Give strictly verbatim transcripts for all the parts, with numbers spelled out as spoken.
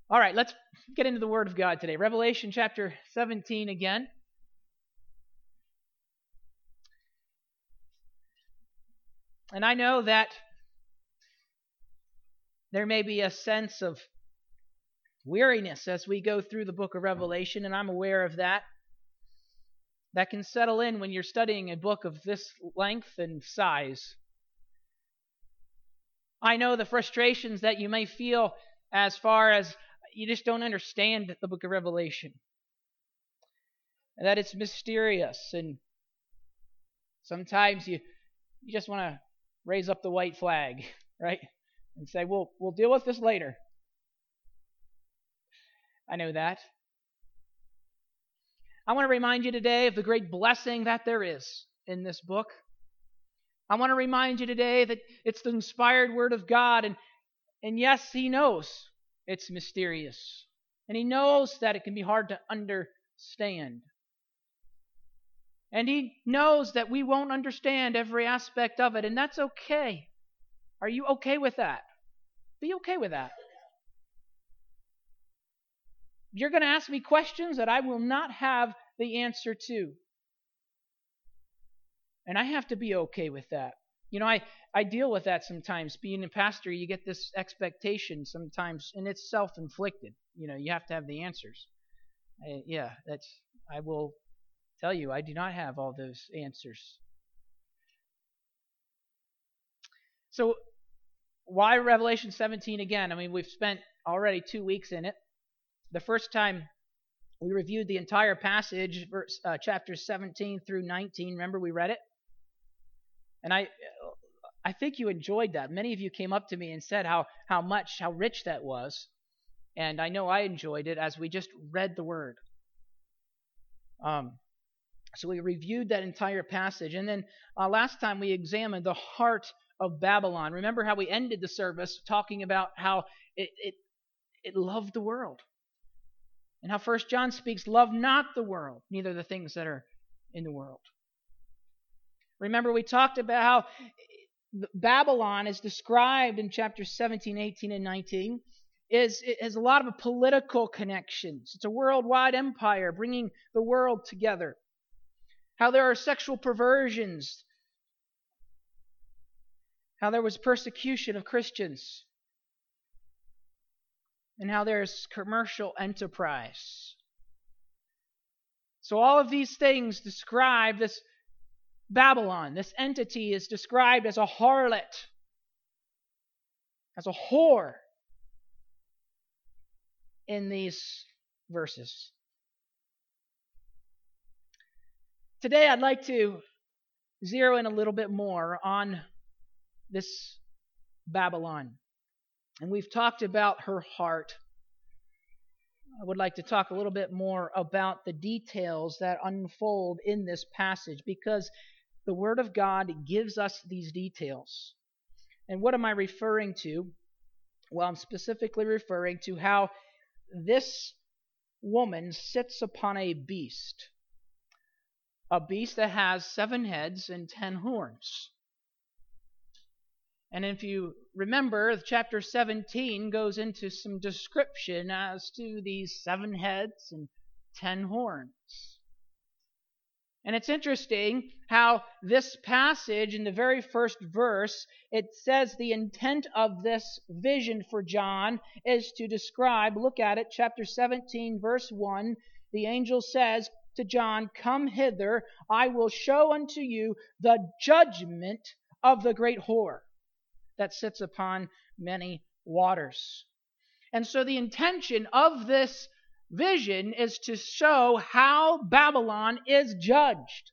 All right, let's get into the Word of God today. Revelation chapter seventeen again. And I know that there may be a sense of weariness as we go through the book of Revelation, and I'm aware of that. That can settle in when you're studying a book of this length and size. I know the frustrations that you may feel as far as you just don't understand the book of Revelation. And that it's mysterious, and sometimes you you just want to raise up the white flag, right? And say, we'll, we'll deal with this later. I know that. I want to remind you today of the great blessing that there is in this book. I want to remind you today that it's the inspired Word of God, and, and yes, He knows it's mysterious. And He knows that it can be hard to understand. And He knows that we won't understand every aspect of it, and that's okay. Are you okay with that? Be okay with that. You're going to ask me questions that I will not have the answer to. And I have to be okay with that. You know, I, I deal with that sometimes. Being a pastor, you get this expectation sometimes, and it's self-inflicted. You know, you have to have the answers. I, yeah, that's. I will tell you, I do not have all those answers. So, why Revelation seventeen again? I mean, we've spent already two weeks in it. The first time we reviewed the entire passage, verse, uh, chapters seventeen through nineteen. Remember, we read it? And I I think you enjoyed that. Many of you came up to me and said how, how much, how rich that was. And I know I enjoyed it as we just read the Word. Um, so we reviewed that entire passage. And then uh, last time we examined the heart of Babylon. Remember how we ended the service talking about how it it, it loved the world. And how First John speaks, love not the world, neither the things that are in the world. Remember, we talked about how Babylon is described in chapters seventeen, eighteen, and nineteen. Is, it has a lot of political connections. It's a worldwide empire bringing the world together. How there are sexual perversions. How there was persecution of Christians. And how there's commercial enterprise. So all of these things describe this Babylon. This entity is described as a harlot, as a whore in these verses. Today I'd like to zero in a little bit more on this Babylon. And we've talked about her heart. I would like to talk a little bit more about the details that unfold in this passage, because the Word of God gives us these details. And what am I referring to? Well, I'm specifically referring to how this woman sits upon a beast. A beast that has seven heads and ten horns. And if you remember, chapter seventeen goes into some description as to these seven heads and ten horns. And it's interesting how this passage, in the very first verse, it says the intent of this vision for John is to describe, look at it, chapter seventeen, verse one, the angel says to John, "Come hither, I will show unto you the judgment of the great whore that sits upon many waters." And so the intention of this vision is to show how Babylon is judged.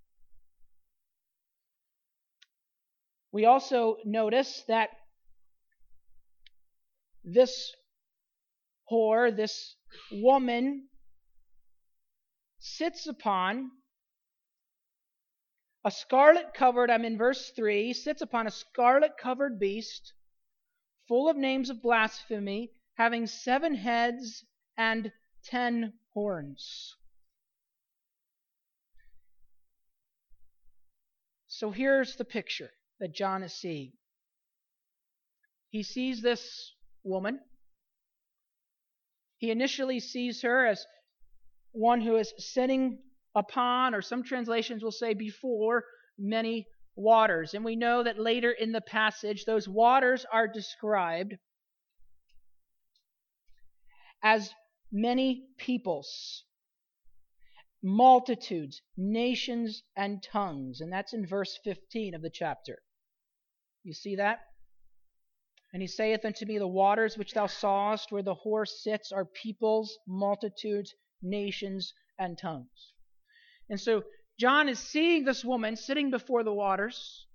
We also notice that this whore, this woman, sits upon a scarlet covered, I'm in verse three, sits upon a scarlet covered beast, full of names of blasphemy, having seven heads and ten horns. So here's the picture that John is seeing. He sees this woman He initially sees her as one who is sitting upon, or some translations will say before, many waters. And we know that later in the passage, those waters are described as many peoples, multitudes, nations, and tongues. And that's in verse fifteen of the chapter. You see that? And he saith unto me, the waters which thou sawest where the horse sits are peoples, multitudes, nations, and tongues. And so John is seeing this woman sitting before the waters.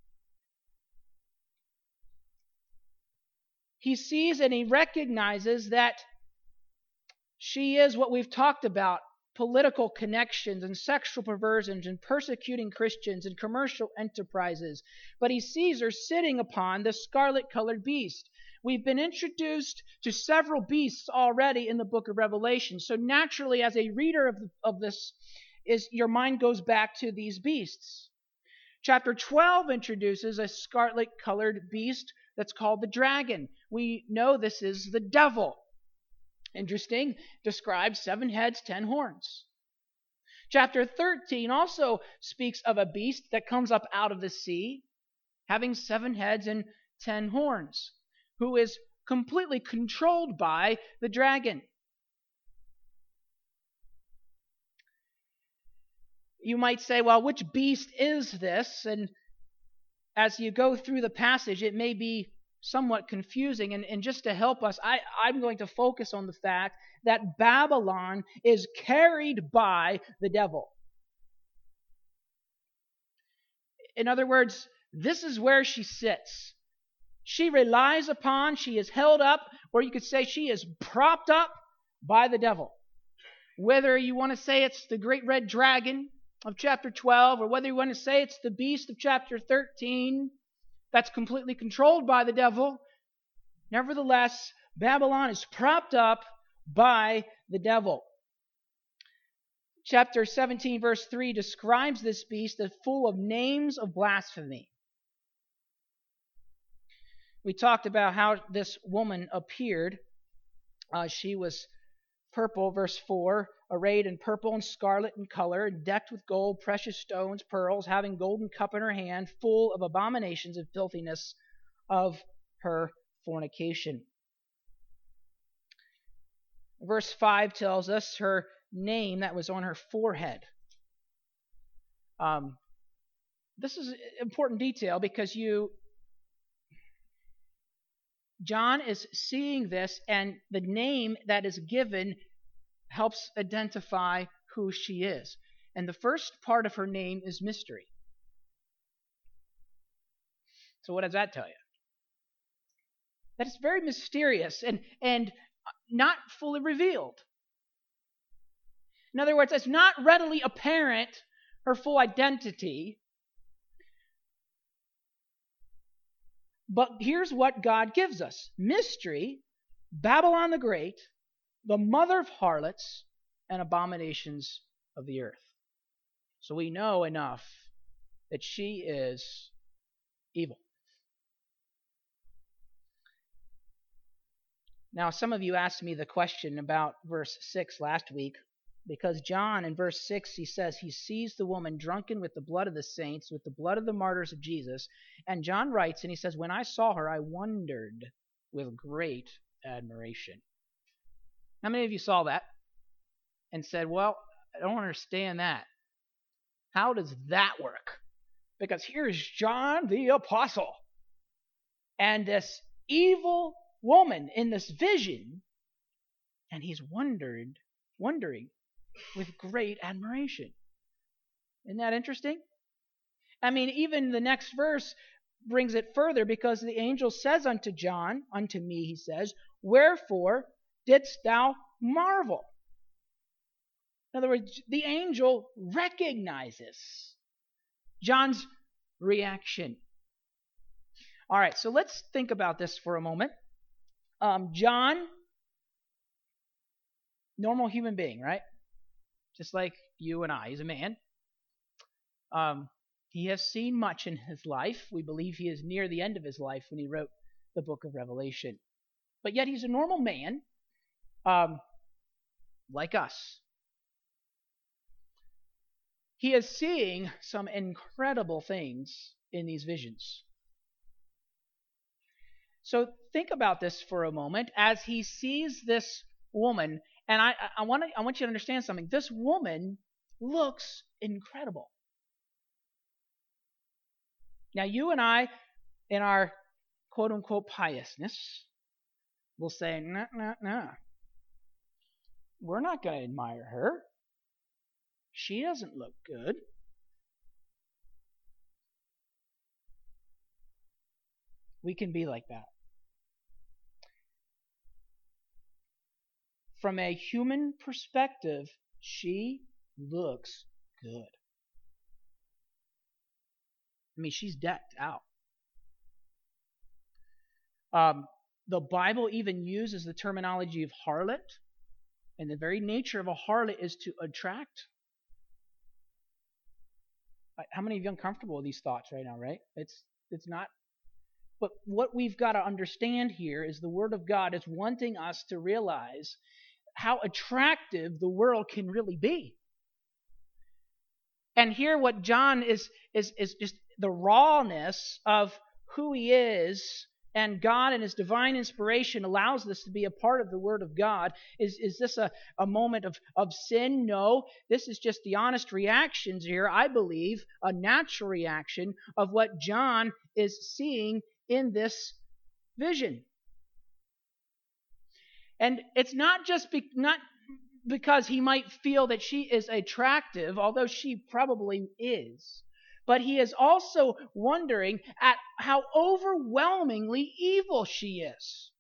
He sees and he recognizes that she is what we've talked about, political connections and sexual perversions and persecuting Christians and commercial enterprises. But he sees her sitting upon the scarlet-colored beast. We've been introduced to several beasts already in the book of Revelation. So naturally, as a reader of, of this, is your mind goes back to these beasts. Chapter twelve introduces a scarlet-colored beast that's called the dragon. We know this is the devil. Interesting, describes seven heads, ten horns. Chapter thirteen also speaks of a beast that comes up out of the sea, having seven heads and ten horns, who is completely controlled by the dragon. You might say, well, which beast is this? And as you go through the passage, it may be somewhat confusing. And, and just to help us, I, I'm going to focus on the fact that Babylon is carried by the devil. In other words, this is where she sits. She relies upon, she is held up, or you could say she is propped up by the devil. Whether you want to say it's the great red dragon of chapter twelve, or whether you want to say it's the beast of chapter thirteen, that's completely controlled by the devil. Nevertheless, Babylon is propped up by the devil. Chapter seventeen, verse three describes this beast as full of names of blasphemy. We talked about how this woman appeared. Uh, she was purple, verse four, arrayed in purple and scarlet in color, decked with gold, precious stones, pearls, having golden cup in her hand, full of abominations and filthiness of her fornication. Verse five tells us her name that was on her forehead. Um, this is an important detail because you John is seeing this, and the name that is given helps identify who she is. And the first part of her name is mystery. So what does that tell you? That it's very mysterious and, and not fully revealed. In other words, it's not readily apparent her full identity. But here's what God gives us. Mystery, Babylon the Great, the mother of harlots and abominations of the earth. So we know enough that she is evil. Now, some of you asked me the question about verse six last week, because John in verse six, he says he sees the woman drunken with the blood of the saints, with the blood of the martyrs of Jesus. And John writes, and he says, when I saw her, I wondered with great admiration. How many of you saw that and said, well, I don't understand that. How does that work? Because here's John the Apostle and this evil woman in this vision, and he's wondered, wondering with great admiration. Isn't that interesting? I mean, even the next verse brings it further, because the angel says unto John, unto me, he says, wherefore didst thou marvel? In other words, the angel recognizes John's reaction. All right, so let's think about this for a moment. Um, John, normal human being, right? Just like you and I. He's a man. Um, he has seen much in his life. We believe he is near the end of his life when he wrote the book of Revelation. But yet he's a normal man. Um, like us. He is seeing some incredible things in these visions. So think about this for a moment as he sees this woman, and I, I, want to, I want you to understand something. This woman looks incredible. Now, you and I, in our quote-unquote piousness, will say, nah, nah, nah. We're not going to admire her. She doesn't look good. We can be like that. From a human perspective, she looks good. I mean, she's decked out. Um, the Bible even uses the terminology of harlot, and the very nature of a harlot is to attract. How many of you are uncomfortable with these thoughts right now, right? It's it's not. But what we've got to understand here is the Word of God is wanting us to realize how attractive the world can really be. And here what John is is is just the rawness of who he is, and God and his divine inspiration allows this to be a part of the Word of God. Is, is this a, a moment of, of sin? No. This is just the honest reactions here, I believe, a natural reaction of what John is seeing in this vision. And it's not just be, not because he might feel that she is attractive, although she probably is. But he is also wondering at how overwhelmingly evil she is.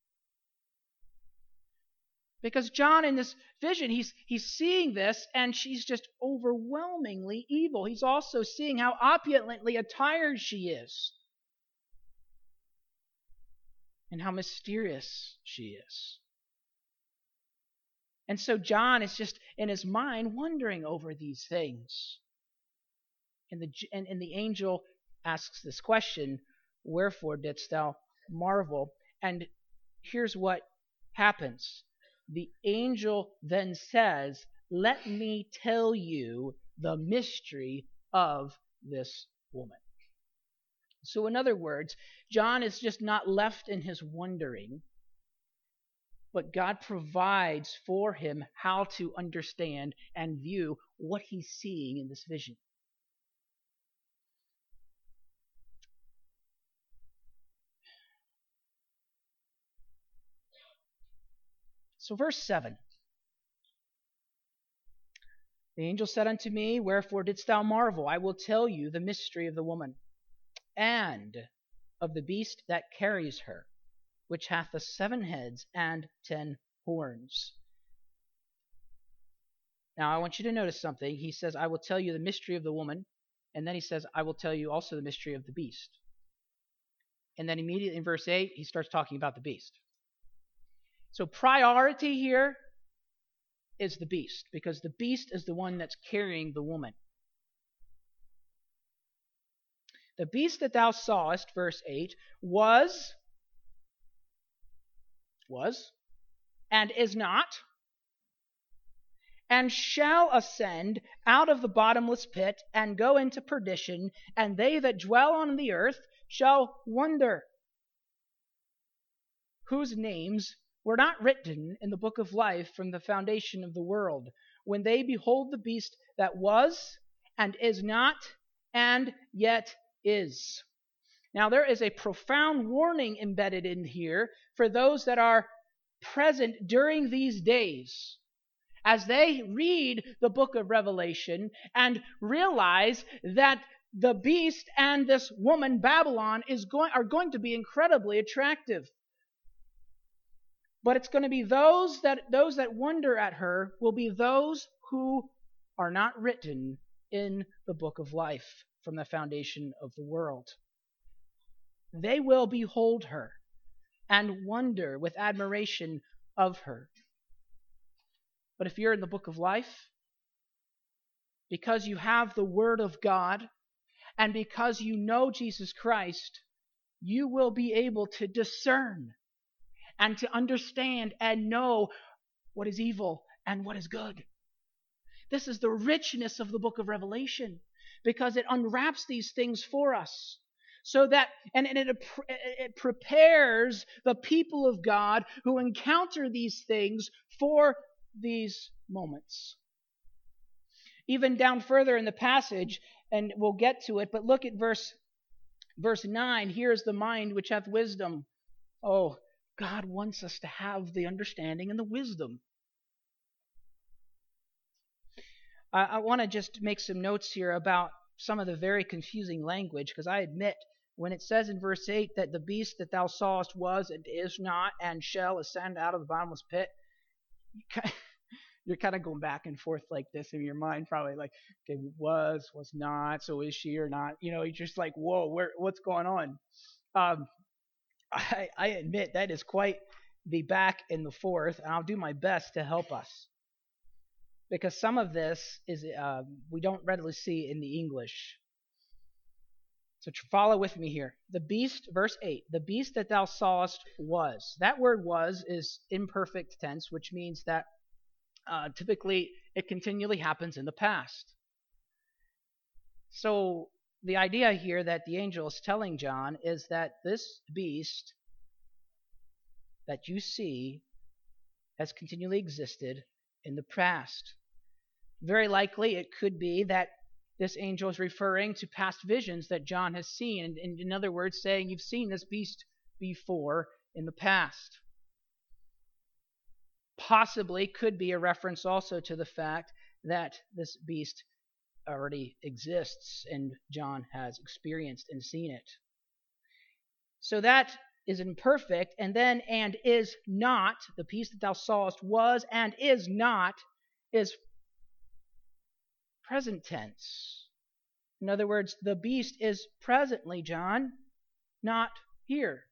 Because John, in this vision, he's, he's seeing this, and she's just overwhelmingly evil. He's also seeing how opulently attired she is, and how mysterious she is. And so John is just in his mind wondering over these things. And the, and, and the angel asks this question, wherefore didst thou marvel? And here's what happens. The angel then says, let me tell you the mystery of this woman. So in other words, John is just not left in his wondering, but God provides for him how to understand and view what he's seeing in this vision. So verse seven. The angel said unto me, wherefore didst thou marvel? I will tell you the mystery of the woman, and of the beast that carries her, which hath the seven heads and ten horns. Now I want you to notice something. He says, I will tell you the mystery of the woman, and then he says, I will tell you also the mystery of the beast. And then immediately in verse eight, he starts talking about the beast. So priority here is the beast, because the beast is the one that's carrying the woman. The beast that thou sawest, verse eight, was, was, and is not, and shall ascend out of the bottomless pit, and go into perdition, and they that dwell on the earth shall wonder, whose names were not written in the book of life from the foundation of the world, when they behold the beast that was, and is not, and yet is. Now there is a profound warning embedded in here for those that are present during these days, as they read the book of Revelation and realize that the beast and this woman Babylon is going are going to be incredibly attractive. But it's going to be those that those that wonder at her will be those who are not written in the book of life from the foundation of the world. They will behold her and wonder with admiration of her. But if you're in the book of life, because you have the Word of God, and because you know Jesus Christ, you will be able to discern and to understand and know what is evil and what is good. This is the richness of the book of Revelation, because it unwraps these things for us. So that, and, and it, it prepares the people of God who encounter these things for these moments. Even down further in the passage, and we'll get to it, but look at verse, verse nine. Here is the mind which hath wisdom. Oh, God wants us to have the understanding and the wisdom. I, I want to just make some notes here about some of the very confusing language, because I admit, when it says in verse eight that the beast that thou sawest was and is not and shall ascend out of the bottomless pit, you're kind of going back and forth like this in your mind, probably like, okay, was, was not, so is she or not? You know, you're just like, whoa, where, what's going on? Um, I, I admit that is quite the back and the forth, and I'll do my best to help us, because some of this is uh, we don't readily see in the English. So follow with me here. The beast, verse eight, the beast that thou sawest was. That word was is imperfect tense, which means that uh, typically it continually happens in the past. So the idea here that the angel is telling John is that this beast that you see has continually existed in the past. Very likely it could be that this angel is referring to past visions that John has seen, and, and in other words saying, you've seen this beast before in the past. Possibly could be a reference also to the fact that this beast already exists and John has experienced and seen it. So that is imperfect, and then and is not, the beast that thou sawest was and is not, is present tense. In other words, the beast is presently, John, not here.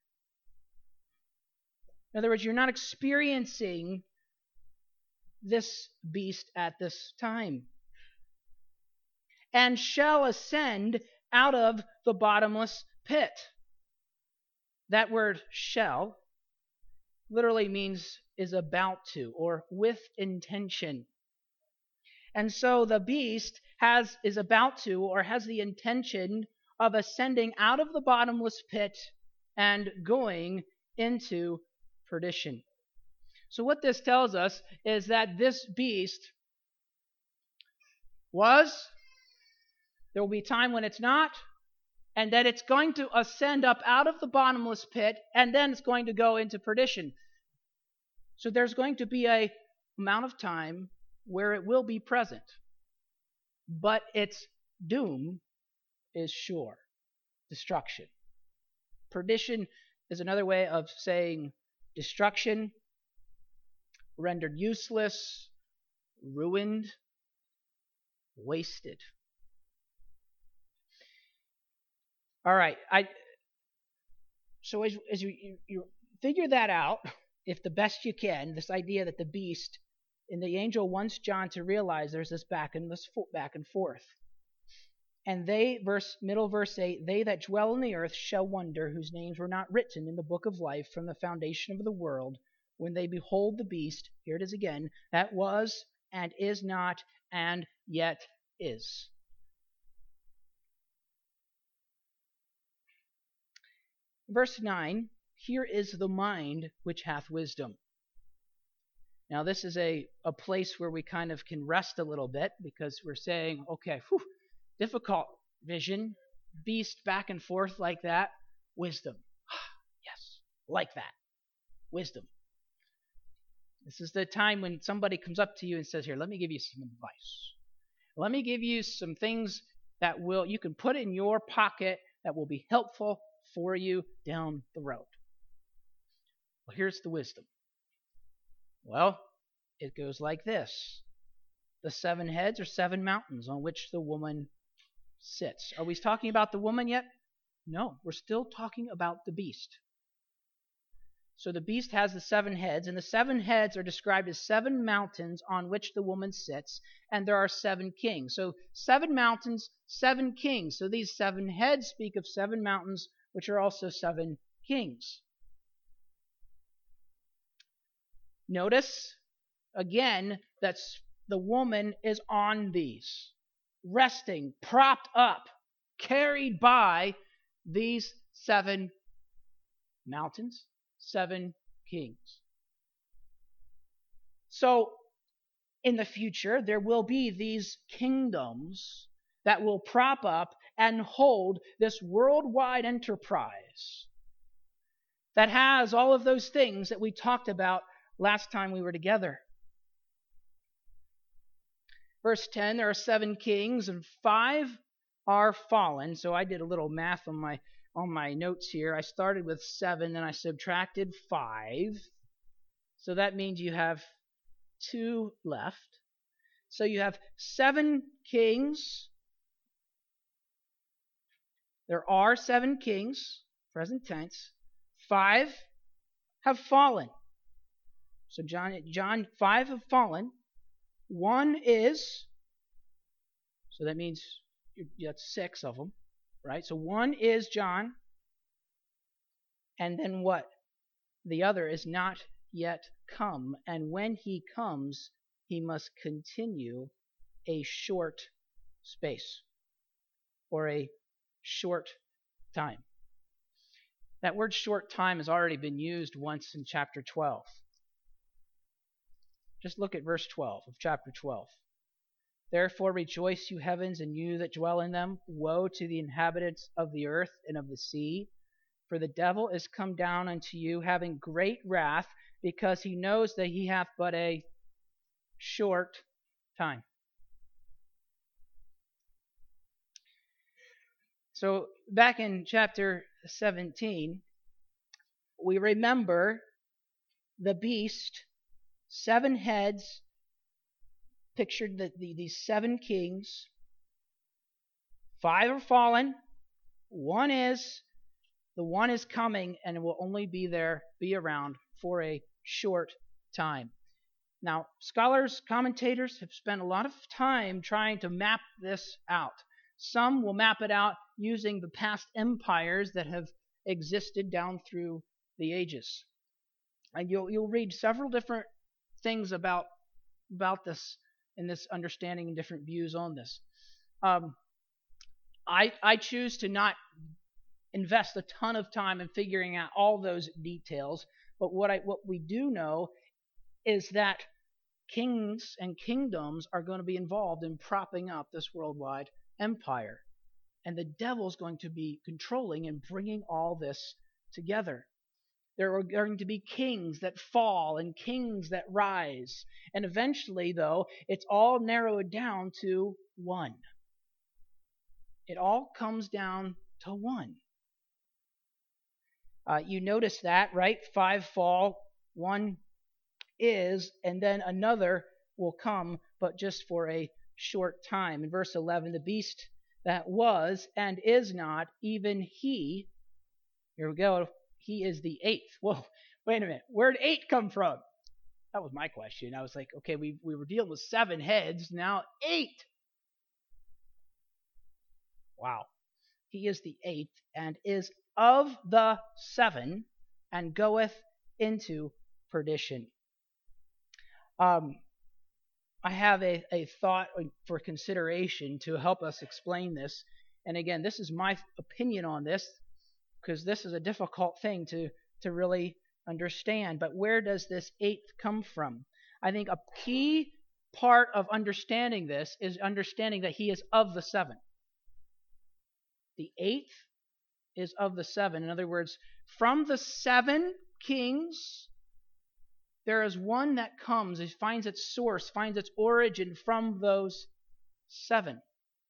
In other words, you're not experiencing this beast at this time. And shall ascend out of the bottomless pit. That word shall literally means is about to, or with intention. And so the beast has is about to, or has the intention of ascending out of the bottomless pit and going into perdition. So what this tells us is that this beast was, there will be a time when it's not, and that it's going to ascend up out of the bottomless pit, and then it's going to go into perdition. So there's going to be a amount of time where it will be present, but its doom is sure. Destruction. Perdition is another way of saying destruction, rendered useless, ruined, wasted. All right, I. So as, as you, you, you figure that out, if the best you can, this idea that the beast and the angel wants John to realize there's this back and this back and forth. And they, verse middle verse eight, they that dwell in the earth shall wonder, whose names were not written in the book of life from the foundation of the world, when they behold the beast, here it is again, that was and is not and yet is. Verse nine, here is the mind which hath wisdom. Now this is a, a place where we kind of can rest a little bit, because we're saying, okay, whew, difficult vision, beast back and forth like that, wisdom. Yes, like that, wisdom. This is the time when somebody comes up to you and says, here, let me give you some advice. Let me give you some things that will you can put in your pocket that will be helpful for you down the road. Well, here's the wisdom. Well, it goes like this. The seven heads are seven mountains on which the woman sits. Are we talking about the woman yet? No, we're still talking about the beast. So the beast has the seven heads, and the seven heads are described as seven mountains on which the woman sits, and there are seven kings. So seven mountains, seven kings. So these seven heads speak of seven mountains, which are also seven kings. Notice Again, that's the woman is on these, resting, propped up, carried by these seven mountains, seven kings. So, in the future, there will be these kingdoms that will prop up and hold this worldwide enterprise that has all of those things that we talked about last time we were together. Verse ten, there are seven kings and five are fallen. So I did a little math on my on my notes here. I started with seven, then I subtracted five. So that means you have two left. So you have seven kings. There are seven kings, present tense. Five have fallen. So John, John, five have fallen. One is, so that means that's six of them, right? So one is John, and then what? The other is not yet come, and when he comes, he must continue a short space, or a short time. That word short time has already been used once in chapter twelve. Just look at verse twelve of chapter twelve. Therefore rejoice, you heavens, and you that dwell in them. Woe to the inhabitants of the earth and of the sea. For the devil is come down unto you, having great wrath, because he knows that he hath but a short time. So back in chapter seventeen, we remember the beast, seven heads, pictured the, the, these seven kings. Five are fallen. One is, the one is coming and will only be there, be around for a short time. Now, scholars, commentators have spent a lot of time trying to map this out. Some will map it out using the past empires that have existed down through the ages. And you'll you'll read several different things about about this and this understanding and different views on this. Um, I I choose to not invest a ton of time in figuring out all those details, but what I what we do know is that kings and kingdoms are going to be involved in propping up this worldwide empire. And the devil's going to be controlling and bringing all this together. There are going to be kings that fall and kings that rise. And eventually, though, it's all narrowed down to one. It all comes down to one. Uh, you notice that, right? Five fall, one is, and then another will come, but just for a short time. In verse eleven, the beast that was and is not, even he, here we go, he is the eighth. Well, wait a minute, where did eight come from? That was my question. I was like, okay, we, we were dealing with seven heads, now eight. Wow. He is the eighth and is of the seven and goeth into perdition. Um, I have a, a thought for consideration to help us explain this. And again, this is my opinion on this, because this is a difficult thing to, to really understand. But where does this eighth come from? I think a key part of understanding this is understanding that he is of the seven. The eighth is of the seven. In other words, from the seven kings, there is one that comes, it finds its source, finds its origin from those seven.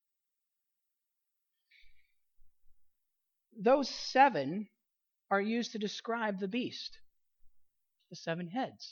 Those seven are used to describe the beast, the seven heads.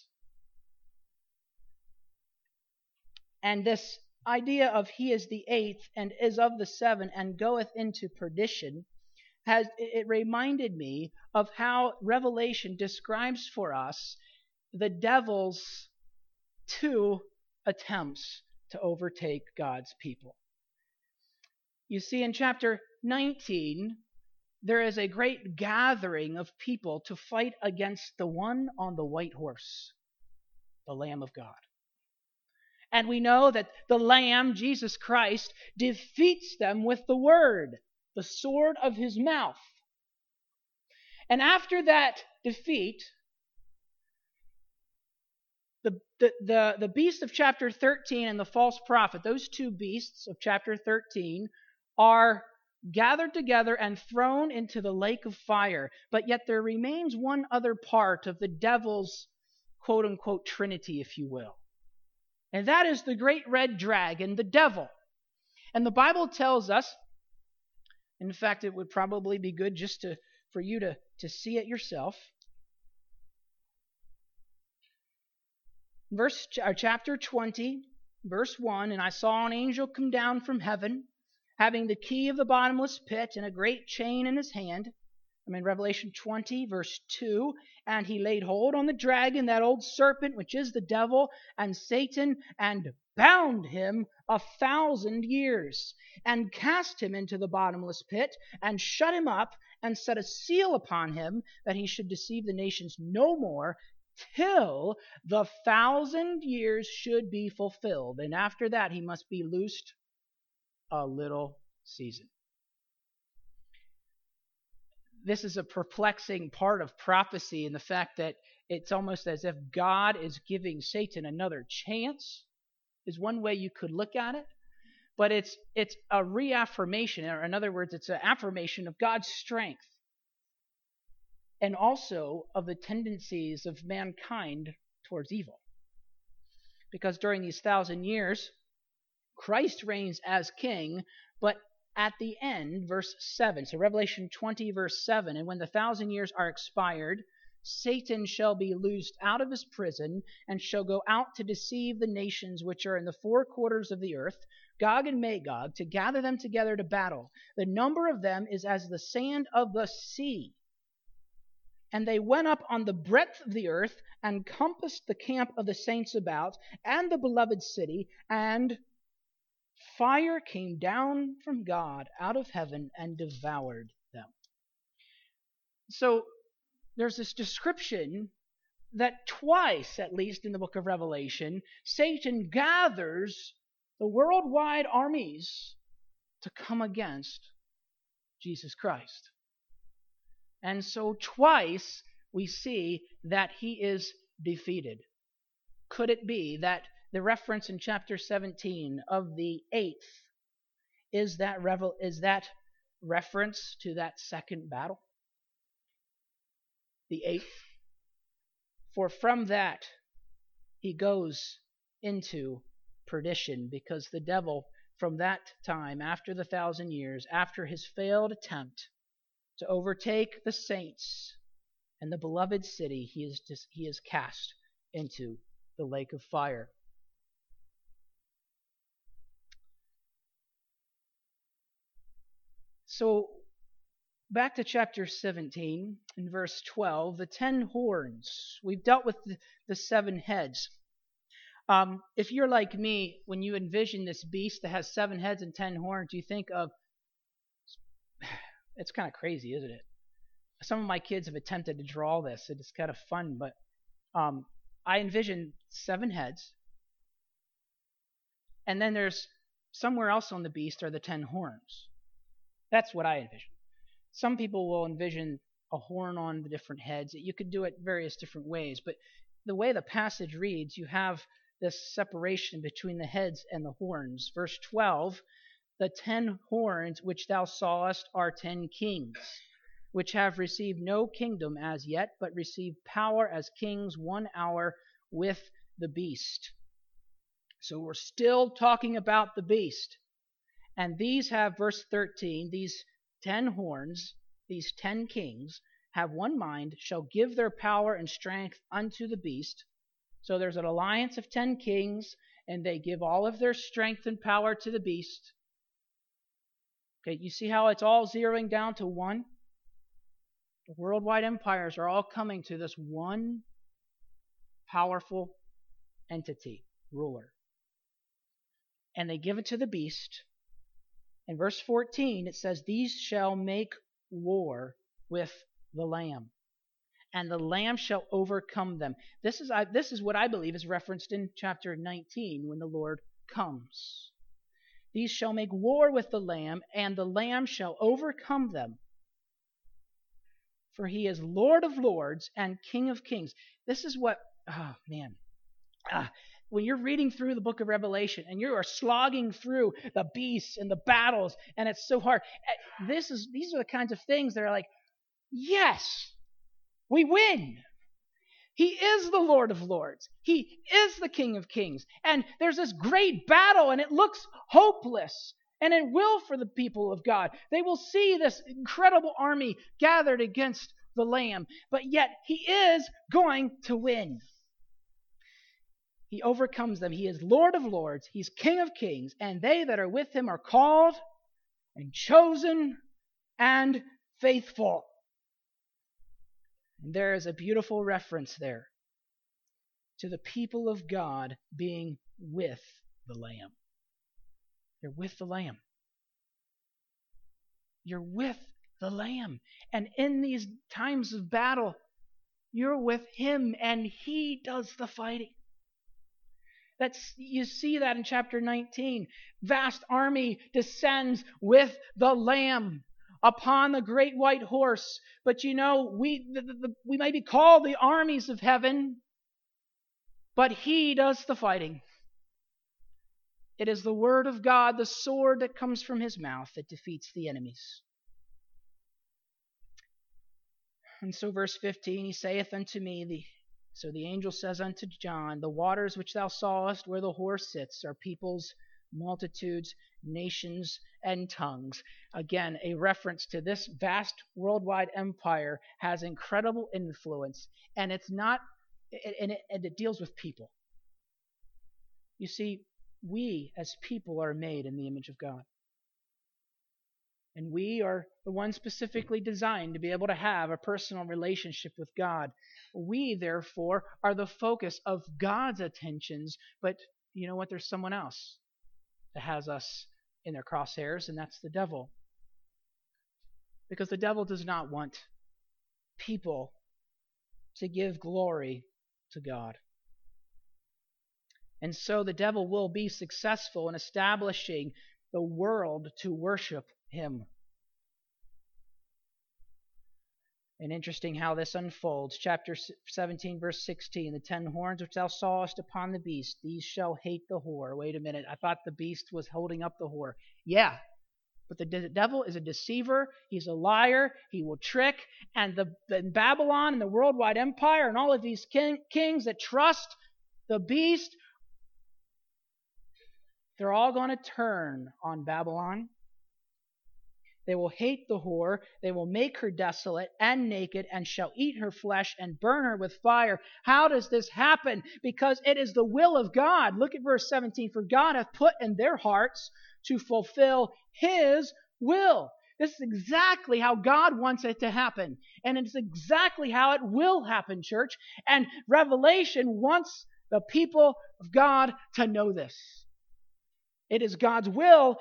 And this idea of he is the eighth and is of the seven and goeth into perdition, has it reminded me of how Revelation describes for us the devil's two attempts to overtake God's people. You see, in chapter nineteen, there is a great gathering of people to fight against the one on the white horse, the Lamb of God. And we know that the Lamb, Jesus Christ, defeats them with the word, the sword of his mouth. And after that defeat, the, the, the, the beast of chapter thirteen and the false prophet, those two beasts of chapter thirteen, are gathered together and thrown into the lake of fire. But yet there remains one other part of the devil's quote-unquote trinity, if you will. And that is the great red dragon, the devil. And the Bible tells us, in fact, it would probably be good just to for you to, to see it yourself. Verse or chapter twenty, verse one, and I saw an angel come down from heaven, having the key of the bottomless pit and a great chain in his hand. I'm in Revelation twenty, verse two. And he laid hold on the dragon, that old serpent, which is the devil, and Satan, and bound him a thousand years, and cast him into the bottomless pit, and shut him up, and set a seal upon him, that he should deceive the nations no more, till the thousand years should be fulfilled. And after that he must be loosed a little season. This is a perplexing part of prophecy in the fact that it's almost as if God is giving Satan another chance, is one way you could look at it. But it's it's a reaffirmation, or in other words, it's an affirmation of God's strength and also of the tendencies of mankind towards evil. Because during these thousand years, Christ reigns as king, but at the end, verse seven, so Revelation twenty, verse seven, and when the thousand years are expired, Satan shall be loosed out of his prison, and shall go out to deceive the nations which are in the four quarters of the earth, Gog and Magog, to gather them together to battle. The number of them is as the sand of the sea. And they went up on the breadth of the earth, and compassed the camp of the saints about, and the beloved city, and fire came down from God out of heaven and devoured them. So there's this description that twice, at least in the book of Revelation, Satan gathers the worldwide armies to come against Jesus Christ. And so twice we see that he is defeated. Could it be that the reference in chapter seventeen of the eighth is that revel is that reference to that second battle? The eighth. For from that he goes into perdition, because the devil from that time, after the thousand years, after his failed attempt to overtake the saints and the beloved city, he is just, he is cast into the lake of fire. So back to chapter seventeen, in verse twelve, the ten horns. We've dealt with the, the seven heads. Um, if you're like me, when you envision this beast that has seven heads and ten horns, you think of, it's kind of crazy, isn't it? Some of my kids have attempted to draw this. It's kind of fun, but um, I envision seven heads, and then there's somewhere else on the beast are the ten horns. That's what I envision. Some people will envision a horn on the different heads. You could do it various different ways, but the way the passage reads, you have this separation between the heads and the horns. Verse twelve, the ten horns which thou sawest are ten kings, which have received no kingdom as yet, but receive power as kings one hour with the beast. So we're still talking about the beast. And these have, verse thirteen, these ten horns, these ten kings, have one mind, shall give their power and strength unto the beast. So there's an alliance of ten kings, and they give all of their strength and power to the beast. Okay, you see how it's all zeroing down to one? The worldwide empires are all coming to this one powerful entity, ruler. And they give it to the beast. In verse fourteen, it says, these shall make war with the Lamb, and the Lamb shall overcome them. This is, I, this is what I believe is referenced in chapter nineteen when the Lord comes. These shall make war with the Lamb, and the Lamb shall overcome them. For he is Lord of lords and King of kings. This is what, oh man, ah, when you're reading through the book of Revelation and you are slogging through the beasts and the battles, and it's so hard. This is these are the kinds of things that are like, yes, we win. He is the Lord of lords. He is the King of kings. And there's this great battle, and it looks hopeless. And it will for the people of God. They will see this incredible army gathered against the Lamb. But yet, he is going to win. He overcomes them. He is Lord of lords. He's King of kings. And they that are with him are called and chosen and faithful. And there is a beautiful reference there to the people of God being with the Lamb. You're with the Lamb. You're with the Lamb. And in these times of battle, you're with him, and he does the fighting. That's, you see that in chapter nineteen. Vast army descends with the Lamb upon the great white horse. But you know, we, the, the, we may be called the armies of heaven, but he does the fighting. It is the word of God, the sword that comes from his mouth, that defeats the enemies. And so verse fifteen, he saith unto me, the, so the angel says unto John, the waters which thou sawest where the horse sits are peoples, multitudes, nations, and tongues. Again, a reference to this vast worldwide empire has incredible influence, and it's not, and it, and it deals with people. You see, we as people are made in the image of God. And we are the ones specifically designed to be able to have a personal relationship with God. We, therefore, are the focus of God's attentions, but you know what? There's someone else that has us in their crosshairs, and that's the devil. Because the devil does not want people to give glory to God. And so the devil will be successful in establishing the world to worship him. And interesting how this unfolds. Chapter seventeen, verse sixteen. The ten horns which thou sawest upon the beast, these shall hate the whore. Wait a minute. I thought the beast was holding up the whore. Yeah. But the de- devil is a deceiver. He's a liar. He will trick. And the, the Babylon and the worldwide empire and all of these king, kings that trust the beast, they're all going to turn on Babylon. They will hate the whore. They will make her desolate and naked, and shall eat her flesh and burn her with fire. How does this happen? Because it is the will of God. Look at verse seventeen. For God hath put in their hearts to fulfill his will. This is exactly how God wants it to happen. And it's exactly how it will happen, church. And Revelation wants the people of God to know this. It is God's will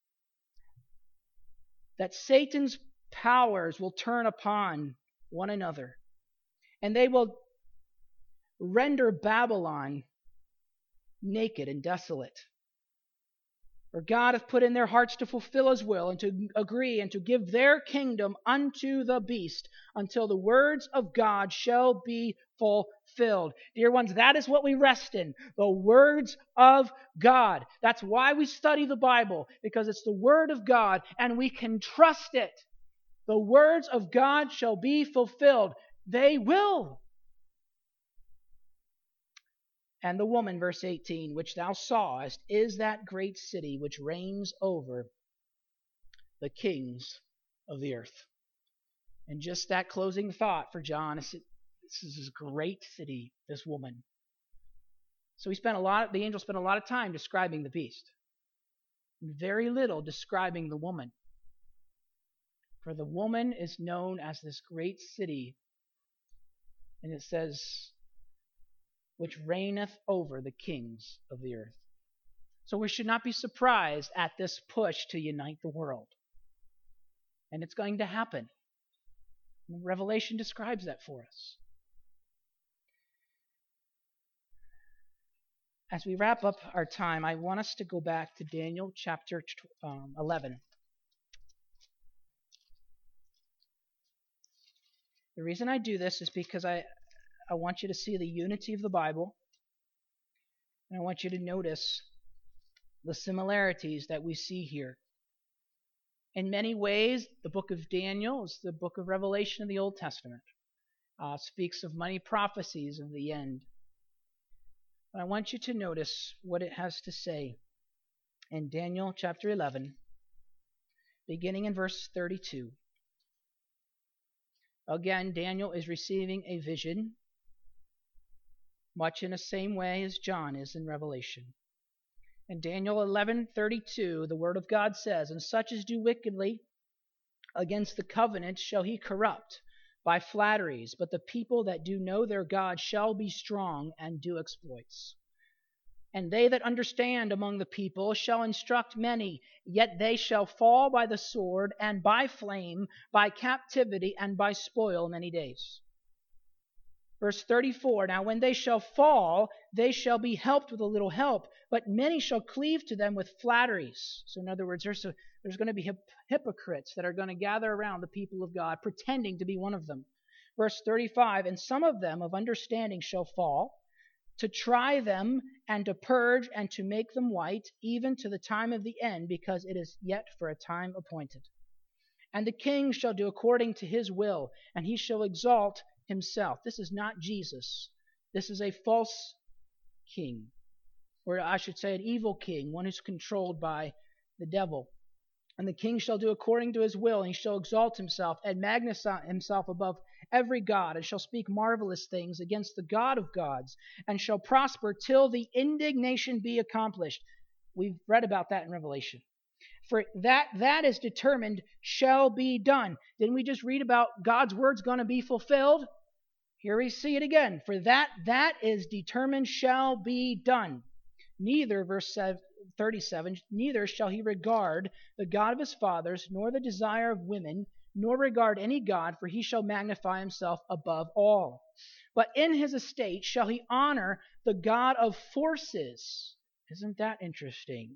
that Satan's powers will turn upon one another, and they will render Babylon naked and desolate. For God hath put in their hearts to fulfill his will, and to agree, and to give their kingdom unto the beast, until the words of God shall be fulfilled. Dear ones, that is what we rest in, the words of God. That's why we study the Bible, because it's the word of God, and we can trust it. The words of God shall be fulfilled. They will. And the woman, verse eighteen, which thou sawest, is that great city which reigns over the kings of the earth. And just that closing thought for John, this is this great city, this woman. So he spent a lot, the angel spent a lot of time describing the beast. Very little describing the woman. For the woman is known as this great city. And it says, which reigneth over the kings of the earth. So we should not be surprised at this push to unite the world. And it's going to happen. Revelation describes that for us. As we wrap up our time, I want us to go back to Daniel chapter um, eleven. The reason I do this is because I, I want you to see the unity of the Bible, and I want you to notice the similarities that we see here. In many ways, the book of Daniel is the book of Revelation of the Old Testament. Uh, speaks of many prophecies of the end. But I want you to notice what it has to say in Daniel chapter eleven, beginning in verse thirty-two. Again, Daniel is receiving a vision, much in the same way as John is in Revelation. In Daniel eleven thirty-two, the Word of God says, "And such as do wickedly against the covenant shall he corrupt by flatteries, but the people that do know their God shall be strong and do exploits. And they that understand among the people shall instruct many, yet they shall fall by the sword and by flame, by captivity and by spoil many days." Verse thirty-four, "Now when they shall fall, they shall be helped with a little help, but many shall cleave to them with flatteries." So in other words, there's, a, there's going to be hip, hypocrites that are going to gather around the people of God, pretending to be one of them. Verse thirty-five, "And some of them of understanding shall fall, to try them and to purge and to make them white, even to the time of the end, because it is yet for a time appointed. And the king shall do according to his will, and he shall exalt himself." This is not Jesus. This is a false king, or I should say an evil king, one who's controlled by the devil. "And the king shall do according to his will, and he shall exalt himself and magnify himself above every god, and shall speak marvelous things against the God of gods, and shall prosper till the indignation be accomplished." We've read about that in Revelation. For that that is determined shall be done. Didn't we just read about God's word's going to be fulfilled? Here we see it again. For that that is determined shall be done. Neither, verse thirty-seven, "neither shall he regard the God of his fathers, nor the desire of women, nor regard any god, for he shall magnify himself above all. But in his estate shall he honor the God of forces." Isn't that interesting?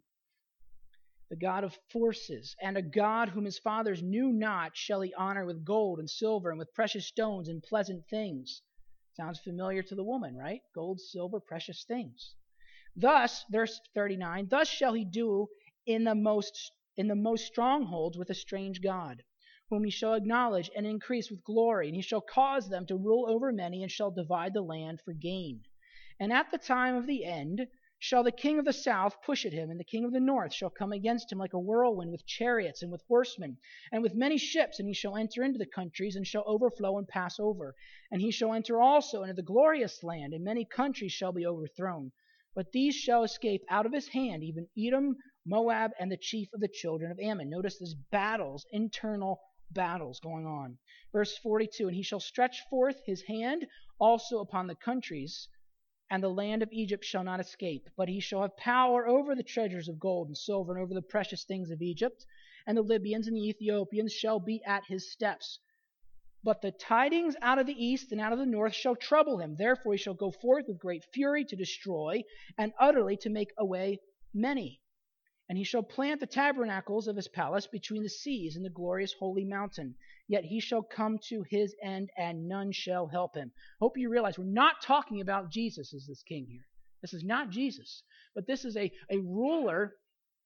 The God of forces, "and a God whom his fathers knew not shall he honor with gold and silver and with precious stones and pleasant things." Sounds familiar to the woman, right? Gold, silver, precious things. "Thus," verse thirty-nine, "thus shall he do in the most in the most strongholds with a strange god, whom he shall acknowledge and increase with glory, and he shall cause them to rule over many, and shall divide the land for gain. And at the time of the end shall the king of the south push at him, and the king of the north shall come against him like a whirlwind, with chariots and with horsemen, and with many ships, and he shall enter into the countries, and shall overflow and pass over. And he shall enter also into the glorious land, and many countries shall be overthrown. But these shall escape out of his hand, even Edom, Moab, and the chief of the children of Ammon." Notice there's battles, internal battles going on. Verse forty-two, "And he shall stretch forth his hand also upon the countries, and the land of Egypt shall not escape. But he shall have power over the treasures of gold and silver, and over the precious things of Egypt. And the Libyans and the Ethiopians shall be at his steps. But the tidings out of the east and out of the north shall trouble him. Therefore he shall go forth with great fury to destroy, and utterly to make away many. And he shall plant the tabernacles of his palace between the seas and the glorious holy mountain. Yet he shall come to his end, and none shall help him." Hope you realize we're not talking about Jesus as this king here. This is not Jesus, but this is a, a ruler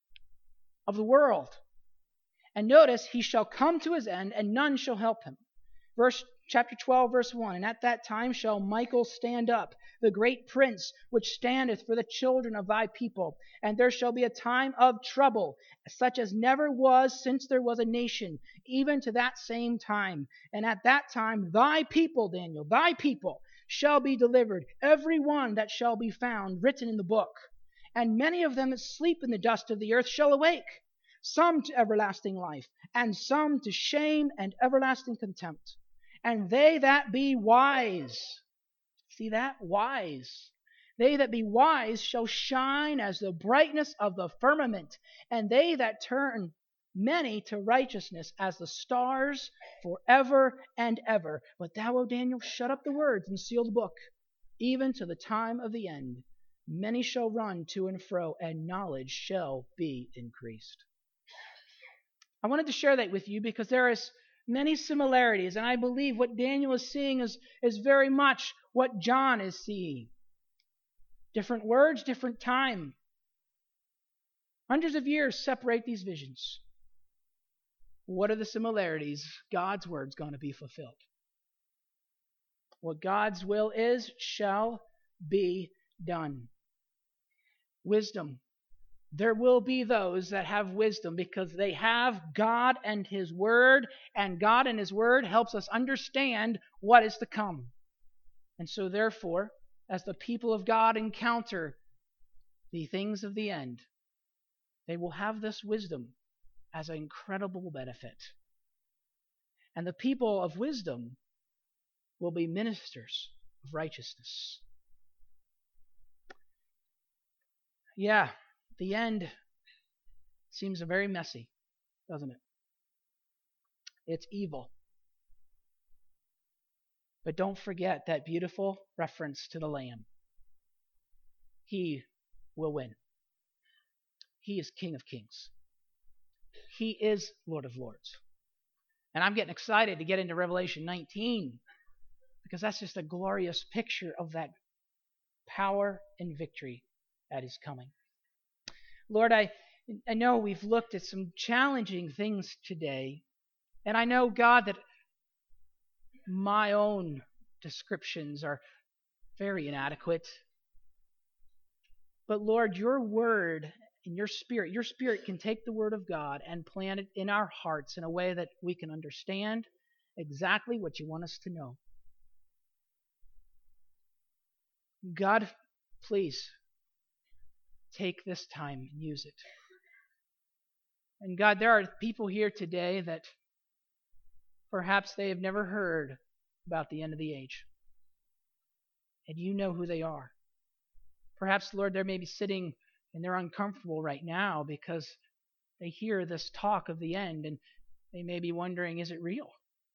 of the world. And notice, "he shall come to his end, and none shall help him." Verse chapter twelve, verse one, "And at that time shall Michael stand up, the great prince, which standeth for the children of thy people. And there shall be a time of trouble, such as never was since there was a nation, even to that same time. And at that time thy people," Daniel, "thy people shall be delivered, every one that shall be found written in the book. And many of them that sleep in the dust of the earth shall awake, some to everlasting life, and some to shame and everlasting contempt. And they that be wise," see that? Wise. "They that be wise shall shine as the brightness of the firmament, and they that turn many to righteousness as the stars forever and ever. But thou, O Daniel, shut up the words and seal the book, even to the time of the end. Many shall run to and fro, and knowledge shall be increased. I wanted to share that with you because there is many similarities, and I believe what Daniel is seeing is, is very much what John is seeing. Different words, different time. Hundreds of years separate these visions. What are the similarities? God's word's going to be fulfilled. What God's will is shall be done. Wisdom. There will be those that have wisdom because they have God and His Word, and God and His Word helps us understand what is to come. And so therefore, as the people of God encounter the things of the end, they will have this wisdom as an incredible benefit. And the people of wisdom will be ministers of righteousness. Yeah, the end seems very messy, doesn't it? It's evil. But don't forget that beautiful reference to the Lamb. He will win. He is King of Kings. He is Lord of Lords. And I'm getting excited to get into Revelation nineteen because that's just a glorious picture of that power and victory that is coming. Lord, I, I know we've looked at some challenging things today, and I know, God, that my own descriptions are very inadequate. But Lord, your word and your spirit, your spirit can take the word of God and plant it in our hearts in a way that we can understand exactly what you want us to know. God, please take this time and use it. And God, there are people here today that perhaps they have never heard about the end of the age. And you know who they are. Perhaps, Lord, they may be sitting and they're uncomfortable right now because they hear this talk of the end and they may be wondering, is it real?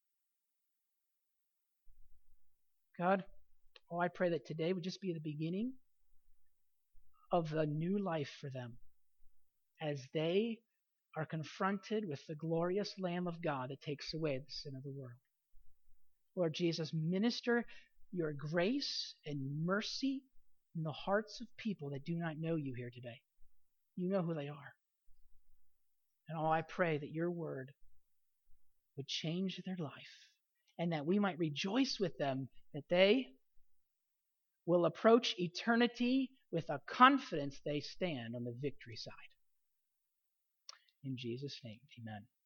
God, oh, I pray that today would just be the beginning of a new life for them as they are confronted with the glorious Lamb of God that takes away the sin of the world. Lord Jesus, minister your grace and mercy in the hearts of people that do not know you here today. You know who they are. And oh, I pray that your word would change their life and that we might rejoice with them that they will approach eternity with a confidence they stand on the victory side. In Jesus' name, amen.